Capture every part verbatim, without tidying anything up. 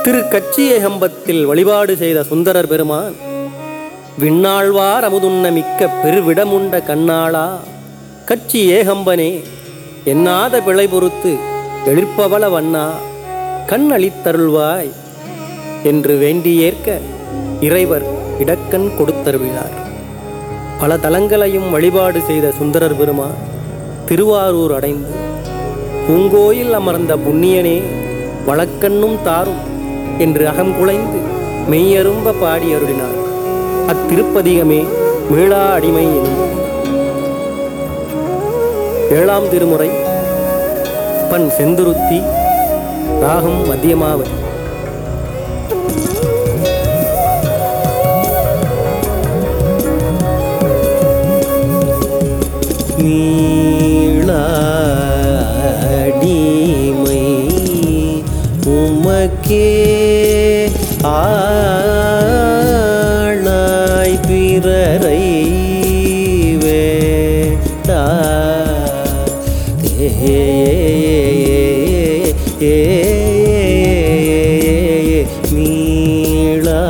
திரு கச்சியேகம்பத்தில் வழிபாடு செய்த சுந்தரர் பெருமான், விண்ணாழ்வார் அமுதுண்ண மிக்க பெருவிடமுண்ட கண்ணாளா, கச்சி ஏகம்பனே எண்ணாத பிழை பொறுத்து எழிற்பவள வண்ணா, கண் அளித்தருள்வாய் என்று வேண்டியேற்க இறைவர் இடக்கண் கொடுத்தருளினார். பல தலங்களையும் வழிபாடு செய்த சுந்தரர் பெருமான் திருவாரூர் அடைந்து, பூங்கோயில் அமர்ந்த புண்ணியனே வழக்கண்ணும் தாரும் என்று அகங்குலைந்து மெய்யரும்ப பாடி அருளினார். அத்திருப்பதிகமே மீளா அடிமை எனும். ஏழாம் திருமுறை, பண் செந்துருத்தி, ராகம் மத்தியமாவதி. மீளா அடிமை உமக்கே ஆளாய் பிறரை வேண்டா மீளா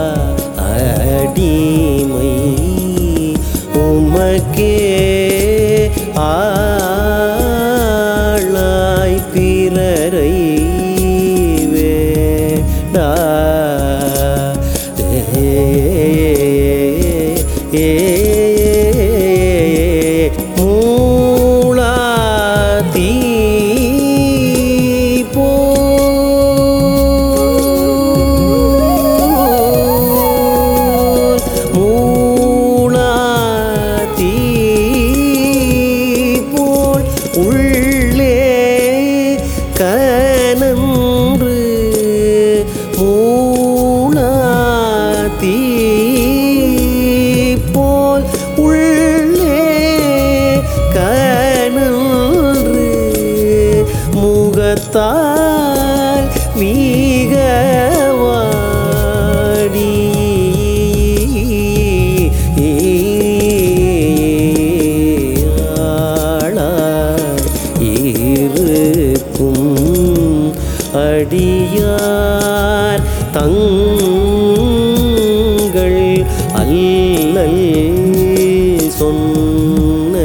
அடிமை உமக்கே ஆளாய் பிறரை வேண்டா மூளா தீ உள்ளே கனன்று மூணாதீ போல் உள்ளே கனன்று முகத்தால் வீகவாடி அடியார் தங்கள் அல்லல் சொன்ன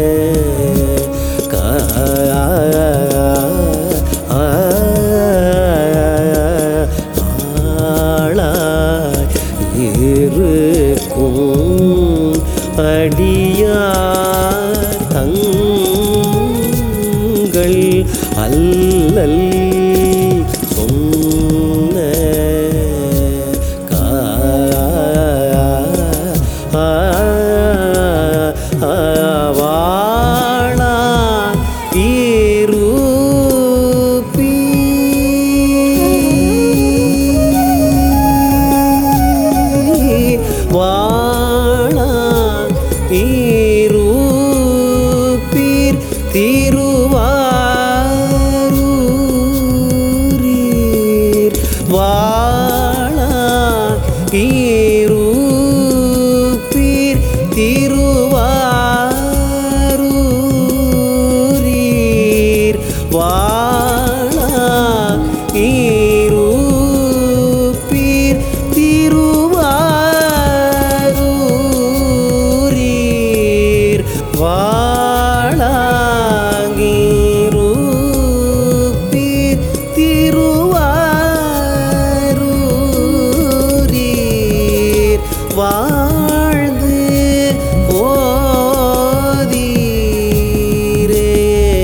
இருக்கும் அடியார் தங்கள் அல்லல் திருவாரூரீர் வாழா இருப்பீர் திருவாரூரீர் வாழா இருப்பீர் திருவாரூரீர் வாழா வாழ்ந்து போதீரே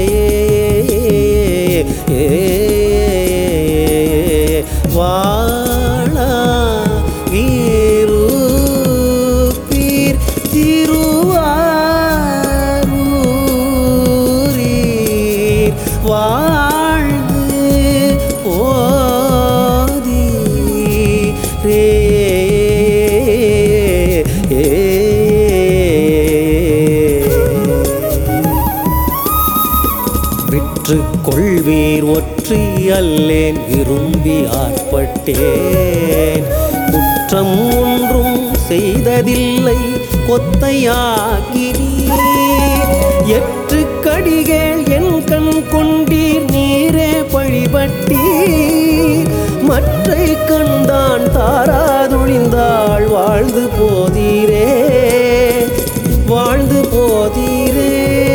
வாழா இருப்பீர் திருவாரூரீர் வாழ்ந்து போதீரே விற்று கொள்வீர் ஒற்றி அல்லேன் விரும்பி ஆட்பட்டேன் குற்றம் ஒன்றும் செய்ததில்லை கொத்தையாகிறீர் எற்று கடிகள் என் கண் கொண்டீர் நீரே பழிபட்டீர் மற்றை கண்டான் தாராதொழிந்தாள் வாழ்ந்து போதீரே வாழ்ந்து போதீரே.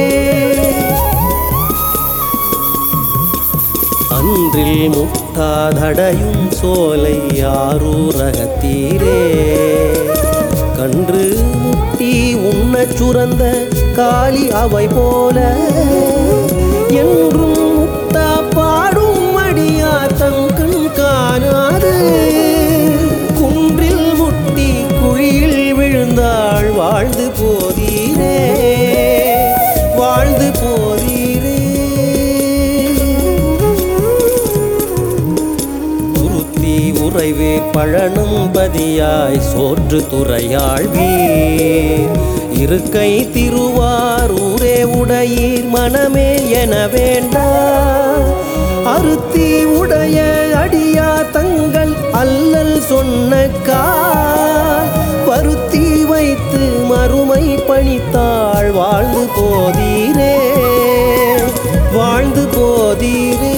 அன்றில் முட்டாதடையும் சோலை ஆரூரகத்தீரே கன்று முட்டி உண்ணச் சுரந்த காளி அவை போல என்றும் முட்டா பாடும் அடியார் தங்கண் காணாது குன்றில் முட்டி குழியில் விழுந்தாள் வாழ்ந்து போதீரே வாழ்ந்து போதீரே. துருத்தி உறைவே பழனும் பதியாய் சோற்று துறையாழ்வீர் இருக்கை திருவாரூரே உடையீர் மனமே என வேண்டா அருத்தி உடைய அடியார் தங்கள் அல்லல் சொன்னக்கா பருத்தி வைத்து மறுமை பணித்தாள் வாழ்ந்து போதீரே வாழ்ந்து போதீரே.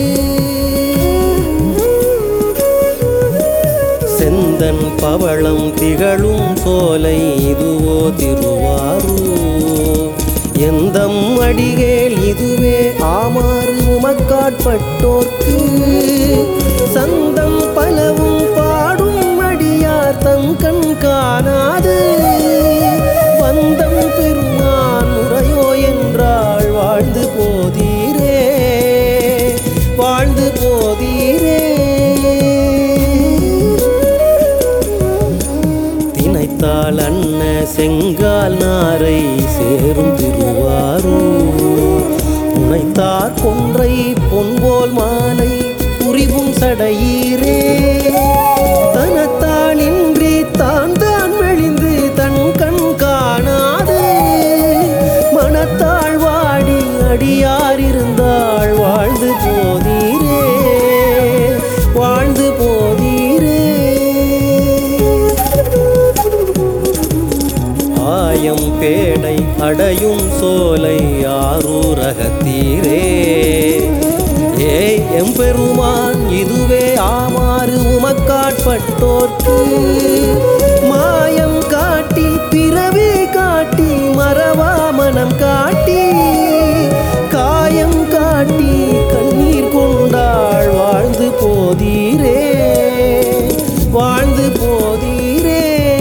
செந்தன் பவளம் திகழும் சோலை இதுவோ திருவாரூர் எந்தம் அடிகேள் இதுவே ஆமாறு உமக்காட்பட்டோர்க்கு சந்தம் பலவும் பாடும் அடியார் தம் கண் காணாது வந்தம் பெருமான் முறையோ என்றாள் வாழ்ந்து போதீரே வாழ்ந்து போதீரே. தினைத்தாள் அன்ன செங்கால் நாரை சேரும் திருவாரூர் புனைத்தார் கொன்றை பொன்போல் மாலை புரிவும் சடையீரே தனத்தாளின்றி தான் தான் மெலிந்து தன் கண் காணாது மனத்தாள் வாடி அடியார் இருந்தாள் வாழ்ந்து போதீரே வாழ்ந்து போதீரே. ஆயம் பேடை அடையும் சோலை ஆரூரகத்தீரே ஏய் எம்பெருமான் இதுவே ஆமாறு உமக்காட்பட்டோர்க்கு மாயம் காட்டி பிறவி காட்டி மறவா மனம் காட்டி காயம் காட்டி கண்ணீர் கொண்டாள் வாழ்ந்து போதீரே வாழ்ந்து போதீரே.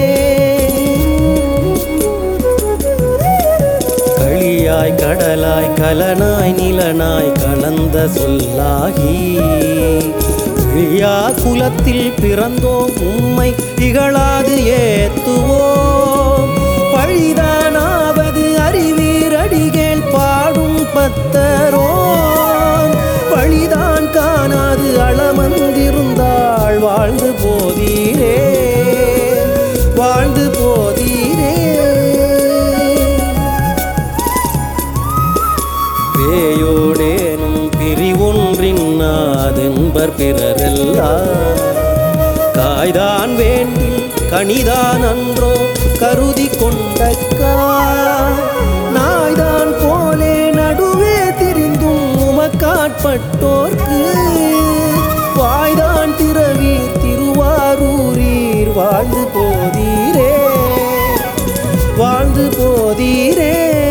களியாய் கடலாய் கலனாய் நிலனாய் கலந்த சொல்லாகி விழியா குலத்தில் பிறந்தோம் உம்மை திகழாது ஏத்துவோம் பழிதானாவது அறிவீர் அடிகேள் பாடும் பத்தரோம் பழிதான் காணாது அளமந்திருந்தாள் வாழ்ந்து போதீரே வாழ்ந்து போதீரே. பேயோடேனும் பிரிவொன்றின் நாதென்பர் பிறரெல்லாம் காய்தான் வேண்டி கனிதான் அன்றோ கருதி கொண்டக்கா நாய்தான் போலே நடுவே திரிந்தும் உமக்காட்பட்டோர்க்கு வாய்தான் திரவீர் திருவாரூரீர் வாழ்ந்து போதீரே வாழ்ந்து போதீரே.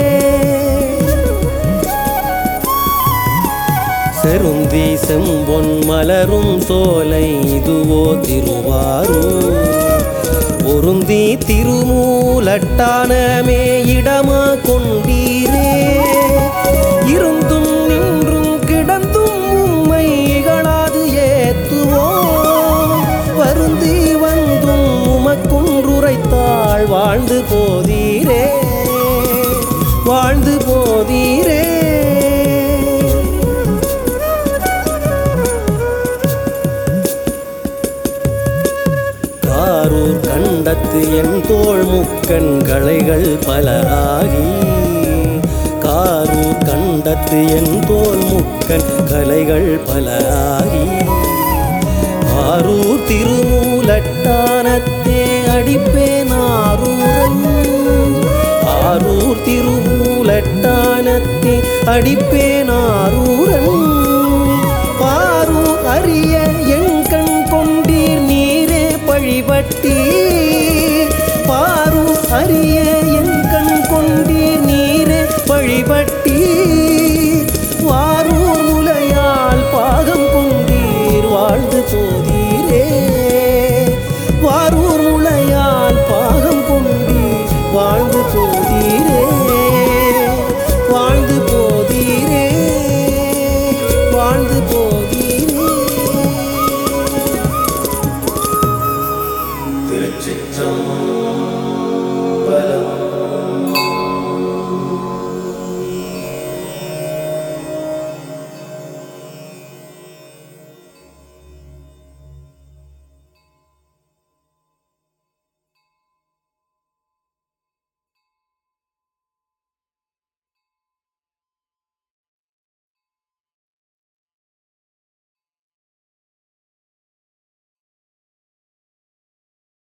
செருந்தி செம்பொன் மலரும் சோலை இதுவோ திருவாரூர் பொருந்தி திருமூலட்டானமே இடமா கொண்டீரே இருந்தும் நின்றும் கிடந்தும் உம்மை இகழாது ஏத்துவோம் வருந்தி வந்தும் உமக்குன்றுரைத்தாள் வாழ்ந்து போதீரே வாழ்ந்து போதீரே. காரூர் கண்டத்து என் தோள் முக்கண் களைகள் பலராகி காரூர் கண்டத்து என் தோள் முக்கண் கலைகள் பலராகி ஆரூர் திருமூலட்டானத்தே அடிப்பேன் ஆரூரன் ஆரூர் திருமூலட்டானத்தே அடிப்பேன் ஆரூர்